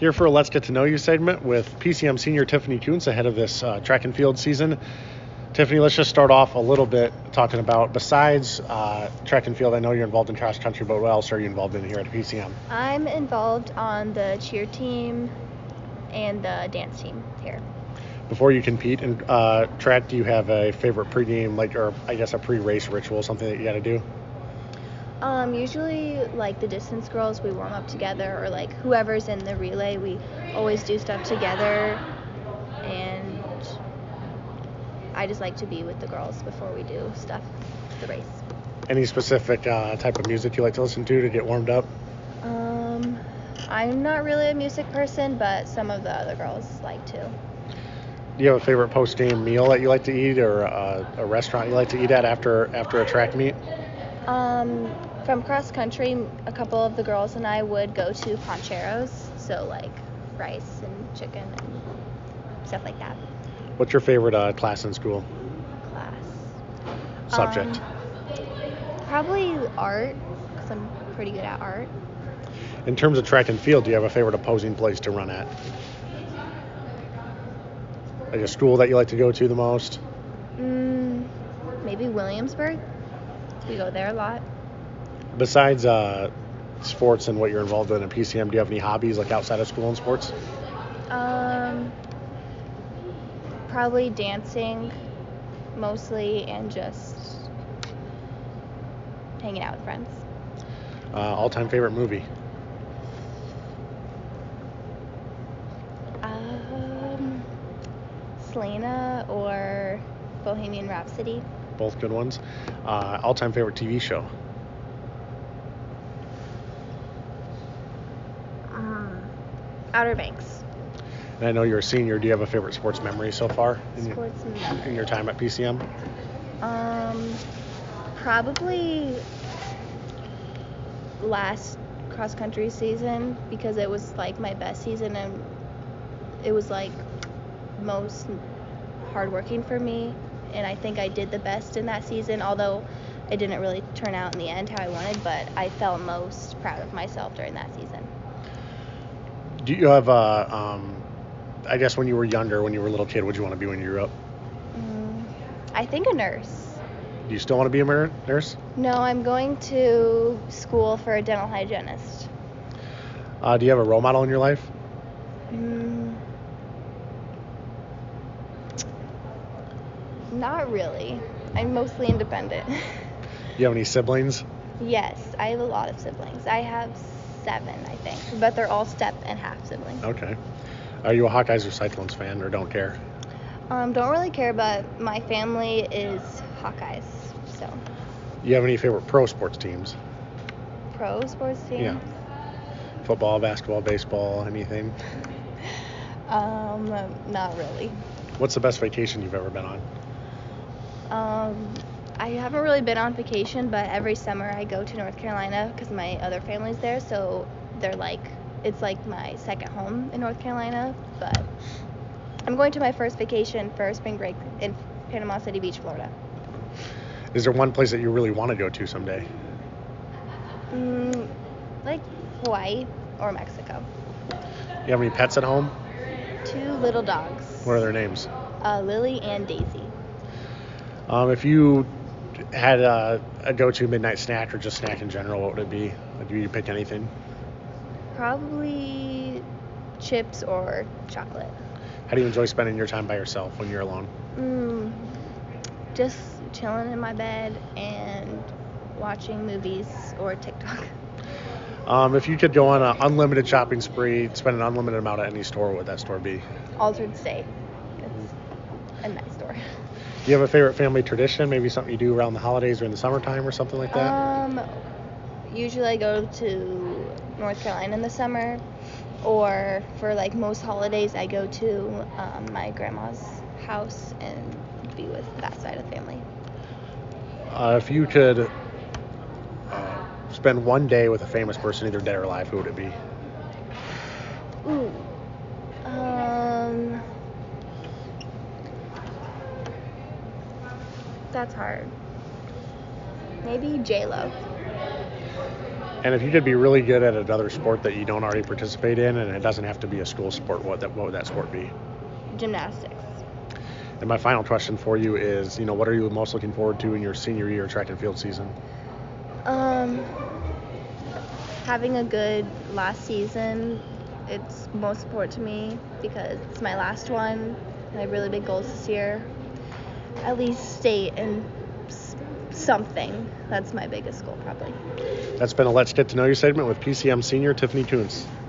Here for a Let's Get to Know You segment with PCM senior Tiffany Kuntz ahead of this track and field season. Tiffany, let's just start off a little bit talking about, besides track and field, I know you're involved in cross country, but what else are you involved in here at PCM? I'm involved on the cheer team and the dance team here. Before you compete in track, do you have a favorite pregame, or I guess a pre-race ritual, something that you got to do? Usually, the distance girls, we warm up together, or whoever's in the relay, we always do stuff together, and I just like to be with the girls before we do stuff, the race. Any specific type of music you like to listen to get warmed up? I'm not really a music person, but some of the other girls like to. Do you have a favorite post-game meal that you like to eat, or a restaurant you like to eat at after a track meet? From cross country, a couple of the girls and I would go to Poncheros, so rice and chicken and stuff like that. What's your favorite class in school? Subject? Probably art, because I'm pretty good at art. In terms of track and field, do you have a favorite opposing place to run at? Like a school that you like to go to the most? Maybe Williamsburg. We go there a lot. Besides sports and what you're involved in at PCM, do you have any hobbies outside of school and sports? Probably dancing mostly, and just hanging out with friends. All-time favorite movie? Selena or Bohemian Rhapsody. Both good ones. All-time favorite TV show? Outer Banks. And I know you're a senior. Do you have a favorite sports memory so far in your time at PCM? Probably last cross-country season, because it was my best season, and it was most hardworking for me, and I think I did the best in that season, although it didn't really turn out in the end how I wanted, but I felt most proud of myself during that season. Do you have I guess when you were younger, when you were a little kid, what did you want to be when you grew up? I think a nurse. Do you still want to be a nurse? No, I'm going to school for a dental hygienist. Do you have a role model in your life? Not really. I'm mostly independent. Do you have any siblings? Yes, I have a lot of siblings. I have 7, I think, but they're all step and half siblings. Okay. Are you a Hawkeyes or Cyclones fan, or don't care? Don't really care, but my family is Hawkeyes, so. Do you have any favorite pro sports teams? Pro sports teams? Yeah. Football, basketball, baseball, anything? Not really. What's the best vacation you've ever been on? I haven't really been on vacation, but every summer I go to North Carolina because my other family's there, so they're it's my second home in North Carolina, but I'm going to my first vacation for spring break in Panama City Beach, Florida. Is there one place that you really want to go to someday? Hawaii or Mexico. You have any pets at home? 2 little dogs. What are their names? Lily and Daisy. If you had a go-to midnight snack or just snack in general, what would it be? Do you pick anything? Probably chips or chocolate. How do you enjoy spending your time by yourself when you're alone? Just chilling in my bed and watching movies or TikTok. If you could go on an unlimited shopping spree, spend an unlimited amount at any store, what would that store be? Altered State. It's a nice store. Do you have a favorite family tradition? Maybe something you do around the holidays or in the summertime or something like that? Usually I go to North Carolina in the summer, or for most holidays I go to my grandma's house and be with that side of the family. If you could spend one day with a famous person, either dead or alive, who would it be? Ooh. That's hard. Maybe J-Lo. And if you could be really good at another sport that you don't already participate in, and it doesn't have to be a school sport, what would that sport be? Gymnastics. And my final question for you is, what are you most looking forward to in your senior year track and field season? Having a good last season. It's most important to me because it's my last one. I have really big goals this year. At least state and something. That's my biggest goal, probably. That's been a Let's Get to Know You segment with PCM senior Tiffany Kuntz.